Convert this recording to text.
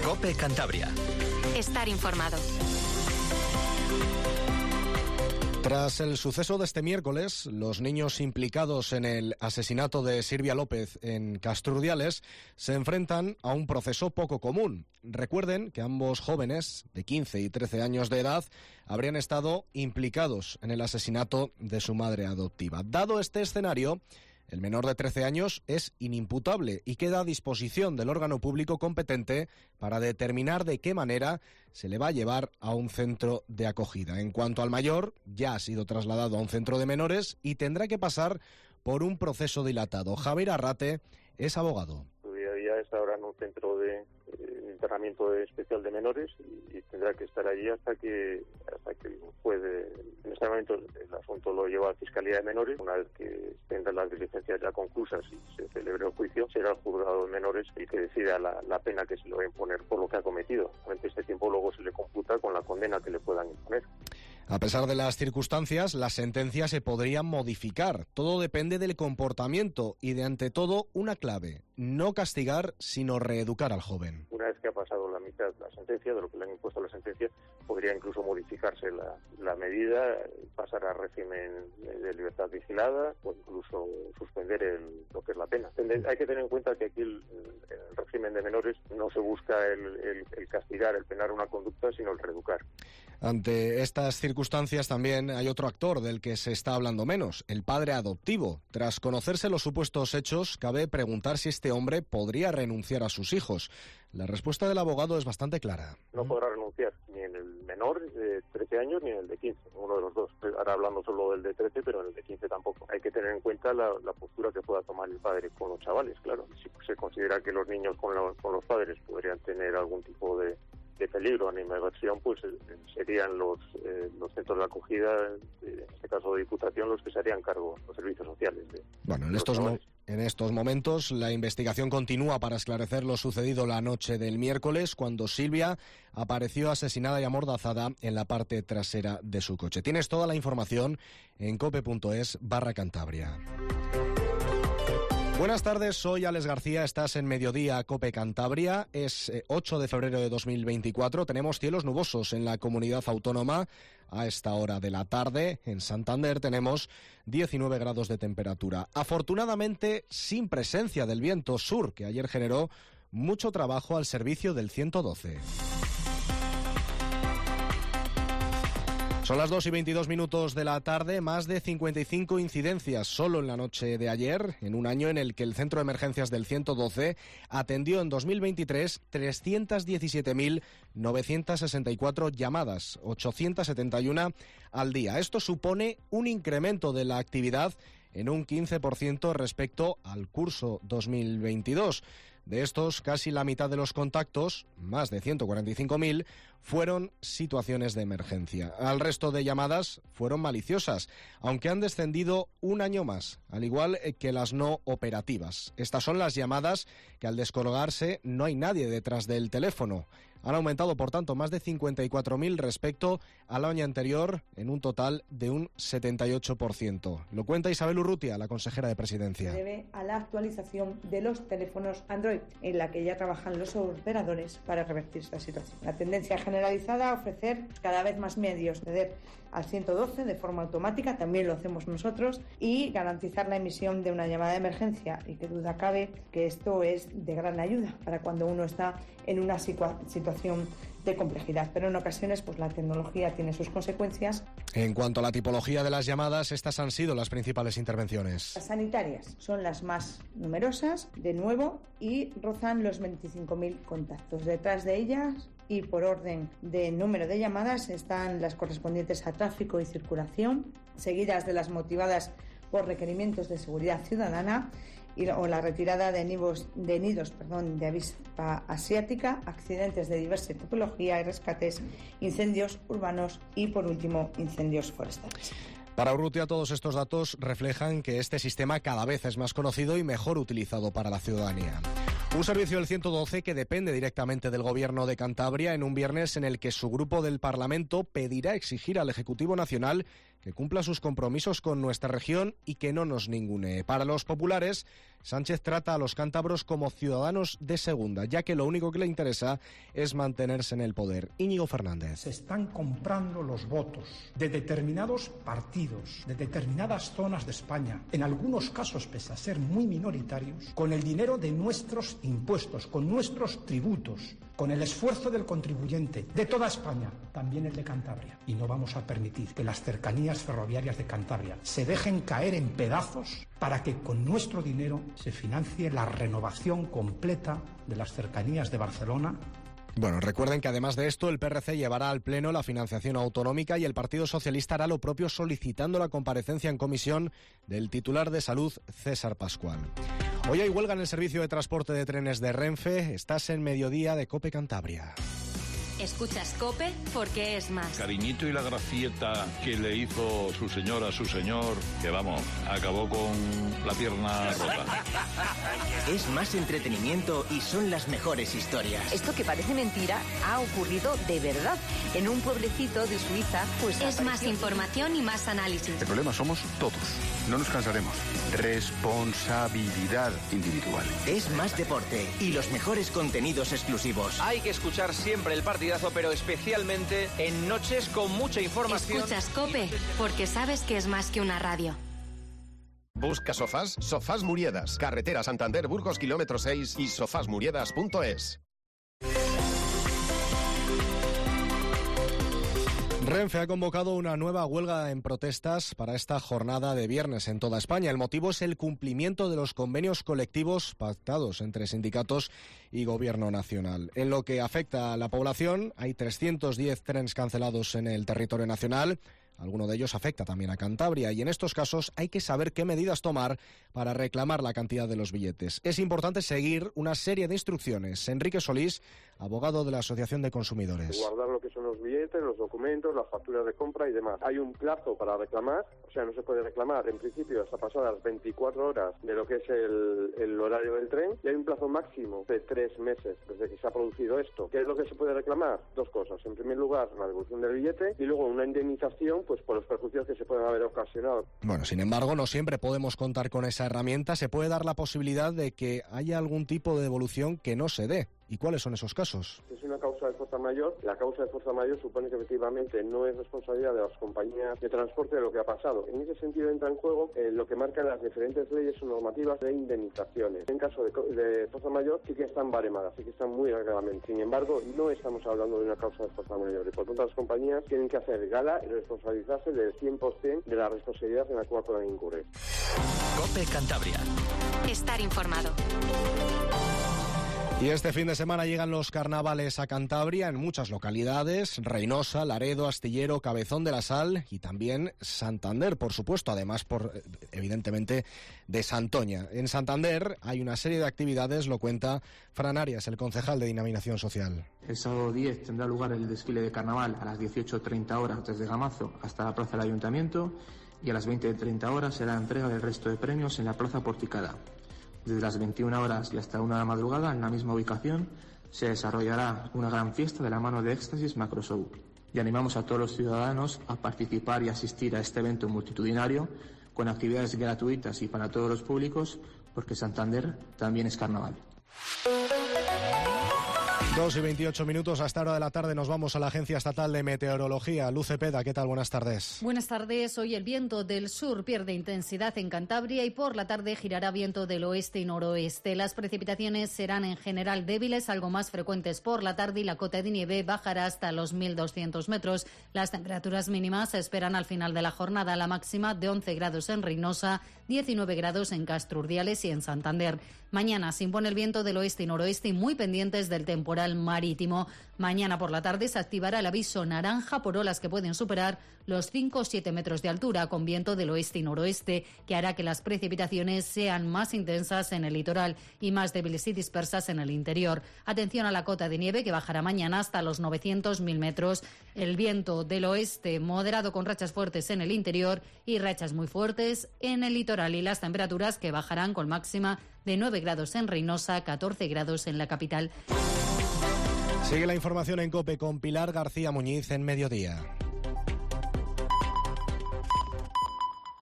COPE Cantabria. Estar informado. Tras el suceso de este miércoles, los niños implicados en el asesinato de Silvia López en Castrurdiales se enfrentan a un proceso poco común. Recuerden que ambos jóvenes, de 15 y 13 años de edad, habrían estado implicados en el asesinato de su madre adoptiva. Dado este escenario, el menor de 13 años es inimputable y queda a disposición del órgano público competente para determinar de qué manera se le va a llevar a un centro de acogida. En cuanto al mayor, ya ha sido trasladado a un centro de menores y tendrá que pasar por un proceso dilatado. Javier Arrate es abogado. Ya está ahora en un centro de internamiento especial de menores y tendrá que estar allí hasta que puede. En este momento el asunto lo lleva a Fiscalía de Menores. Una vez que tengan las diligencias ya conclusas y se celebre el juicio, será el juzgado de menores el que decida la pena que se le va a imponer por lo que ha cometido. Durante este tiempo luego se le computa con la condena que le puedan imponer. A pesar de las circunstancias, las sentencias se podrían modificar. Todo depende del comportamiento y de, ante todo, una clave: no castigar, sino reeducar al joven. Una vez que ha pasado la mitad de la sentencia, de lo que le han impuesto la sentencia, podría incluso modificarse la medida, pasar a régimen de libertad vigilada o incluso suspender lo que es la pena. Hay que tener en cuenta que aquí el régimen de menores no se busca el castigar, el penar una conducta, sino el reeducar. Ante estas circunstancias también hay otro actor del que se está hablando menos, el padre adoptivo. Tras conocerse los supuestos hechos, cabe preguntar si este hombre podría renunciar a sus hijos. La respuesta del abogado es bastante clara. No podrá renunciar ni en el menor de 13 años ni en el de 15, uno de los dos. Ahora hablando solo del de 13, pero en el de 15 tampoco. Hay que tener en cuenta la postura que pueda tomar el padre con los chavales, claro. Si se considera que los niños con los padres podrían tener algún tipo de peligro, animadversión, pues serían los centros de acogida, en este caso de Diputación, los que se harían cargo, los servicios sociales. En estos momentos la investigación continúa para esclarecer lo sucedido la noche del miércoles, cuando Silvia apareció asesinada y amordazada en la parte trasera de su coche. Tienes toda la información en cope.es/Cantabria. Buenas tardes, soy Alex García, estás en Mediodía COPE Cantabria, es 8 de febrero de 2024, tenemos cielos nubosos en la comunidad autónoma a esta hora de la tarde. En Santander tenemos 19 grados de temperatura, afortunadamente sin presencia del viento sur, que ayer generó mucho trabajo al servicio del 112. Son las 2:22 de la tarde, más de 55 incidencias solo en la noche de ayer, en un año en el que el Centro de Emergencias del 112 atendió en 2023 317.964 llamadas, 871 al día. Esto supone un incremento de la actividad en un 15% respecto al curso 2022. De estos, casi la mitad de los contactos, más de 145.000, fueron situaciones de emergencia. Al resto de llamadas fueron maliciosas, aunque han descendido un año más, al igual que las no operativas. Estas son las llamadas que al descolgarse no hay nadie detrás del teléfono. Han aumentado, por tanto, más de 54.000 respecto al año anterior, en un total de un 78%. Lo cuenta Isabel Urrutia, la consejera de Presidencia. Debe a la actualización de los teléfonos Android, en la que ya trabajan los operadores para revertir esta situación. La tendencia generalizada a ofrecer cada vez más medios, acceder al 112 de forma automática, también lo hacemos nosotros, y garantizar la emisión de una llamada de emergencia, y que duda cabe que esto es de gran ayuda para cuando uno está en una situación de complejidad, pero en ocasiones pues la tecnología tiene sus consecuencias. En cuanto a la tipología de las llamadas, estas han sido las principales intervenciones. Las sanitarias son las más numerosas, de nuevo, y rozan los 25.000 contactos. Detrás de ellas, y por orden de número de llamadas, están las correspondientes a tráfico y circulación, seguidas de las motivadas por requerimientos de seguridad ciudadana o la retirada de nidos de avispa asiática, accidentes de diversa tipología y rescates, incendios urbanos y, por último, incendios forestales. Para Urrutia, todos estos datos reflejan que este sistema cada vez es más conocido y mejor utilizado para la ciudadanía. Un servicio del 112 que depende directamente del Gobierno de Cantabria en un viernes en el que su grupo del Parlamento pedirá exigir al Ejecutivo Nacional que que cumpla sus compromisos con nuestra región y que no nos ningune. Para los populares, Sánchez trata a los cántabros como ciudadanos de segunda, ya que lo único que le interesa es mantenerse en el poder. Íñigo Fernández. Se están comprando los votos de determinados partidos, de determinadas zonas de España, en algunos casos, pese a ser muy minoritarios, con el dinero de nuestros impuestos, con nuestros tributos, con el esfuerzo del contribuyente de toda España, también el de Cantabria. Y no vamos a permitir que las cercanías ferroviarias de Cantabria se dejen caer en pedazos para que con nuestro dinero se financie la renovación completa de las cercanías de Barcelona. Bueno, recuerden que además de esto, el PRC llevará al Pleno la financiación autonómica y el Partido Socialista hará lo propio solicitando la comparecencia en comisión del titular de Salud, César Pascual. Hoy hay huelga en el servicio de transporte de trenes de Renfe. Estás en Mediodía de COPE Cantabria. Escuchas COPE porque es más. Cariñito y la gracieta que le hizo su señora a su señor, que vamos, acabó con la pierna rota. Es más entretenimiento y son las mejores historias. Esto que parece mentira ha ocurrido de verdad. En un pueblecito de Suiza, pues es más información y más análisis. El problema somos todos. No nos cansaremos. Responsabilidad individual. Es más deporte y los mejores contenidos exclusivos. Hay que escuchar siempre el partidazo, pero especialmente en noches con mucha información. Escuchas COPE porque sabes que es más que una radio. Busca sofás, Sofás Muriedas, carretera Santander Burgos kilómetro 6 y sofasmuriedas.es. Renfe ha convocado una nueva huelga en protestas para esta jornada de viernes en toda España. El motivo es el cumplimiento de los convenios colectivos pactados entre sindicatos y Gobierno nacional. En lo que afecta a la población, hay 310 trenes cancelados en el territorio nacional. Alguno de ellos afecta también a Cantabria y en estos casos hay que saber qué medidas tomar para reclamar la cantidad de los billetes. Es importante seguir una serie de instrucciones. Enrique Solís, abogado de la Asociación de Consumidores. Guardar lo que son los billetes, los documentos, las facturas de compra y demás. Hay un plazo para reclamar, o sea, no se puede reclamar en principio hasta pasadas 24 horas de lo que es el horario del tren y hay un plazo máximo de 3 meses desde que se ha producido esto. ¿Qué es lo que se puede reclamar? Dos cosas. En primer lugar, la devolución del billete y luego una indemnización pues por los perjuicios que se pueden haber ocasionado. Bueno, sin embargo, no siempre podemos contar con esa herramienta. Se puede dar la posibilidad de que haya algún tipo de devolución que no se dé. ¿Y cuáles son esos casos? Es una causa de fuerza mayor. La causa de fuerza mayor supone que efectivamente no es responsabilidad de las compañías de transporte de lo que ha pasado. En ese sentido entra en juego lo que marcan las diferentes leyes o normativas de indemnizaciones. En caso de fuerza mayor sí que están baremadas, sí que están muy reglamentarias. Sin embargo, no estamos hablando de una causa de fuerza mayor. Y por tanto, las compañías tienen que hacer gala y responsabilizarse del 100% de la responsabilidad en la cual puedan incurrir. COPE Cantabria. Estar informado. Y este fin de semana llegan los carnavales a Cantabria en muchas localidades, Reinosa, Laredo, Astillero, Cabezón de la Sal y también Santander, por supuesto, además evidentemente de Santoña. En Santander hay una serie de actividades, lo cuenta Fran Arias, el concejal de Dinamización Social. El sábado 10 tendrá lugar el desfile de carnaval a las 18:30 horas desde Gamazo hasta la plaza del Ayuntamiento y a las 20:30 horas será la entrega del resto de premios en la plaza Porticada. Desde las 21 horas y hasta 1 de la madrugada, en la misma ubicación, se desarrollará una gran fiesta de la mano de Éxtasis Macroshow. Y animamos a todos los ciudadanos a participar y asistir a este evento multitudinario con actividades gratuitas y para todos los públicos, porque Santander también es carnaval. 2:28, a esta hora de la tarde nos vamos a la Agencia Estatal de Meteorología. Luz Cepeda, ¿qué tal? Buenas tardes. Buenas tardes. Hoy el viento del sur pierde intensidad en Cantabria y por la tarde girará viento del oeste y noroeste. Las precipitaciones serán en general débiles, algo más frecuentes por la tarde y la cota de nieve bajará hasta los 1.200 metros. Las temperaturas mínimas se esperan al final de la jornada, la máxima de 11 grados en Reynosa, 19 grados en Castro Urdiales y en Santander. Mañana se impone el viento del oeste y noroeste y muy pendientes del temporal marítimo. Mañana por la tarde se activará el aviso naranja por olas que pueden superar los 5 o 7 metros de altura con viento del oeste y noroeste, que hará que las precipitaciones sean más intensas en el litoral y más débiles y dispersas en el interior. Atención a la cota de nieve que bajará mañana hasta los 900.000 metros. El viento del oeste moderado con rachas fuertes en el interior y rachas muy fuertes en el litoral y las temperaturas que bajarán con máxima de 9 grados en Reynosa, 14 grados en la capital. Sigue la información en COPE con Pilar García Muñiz en Mediodía.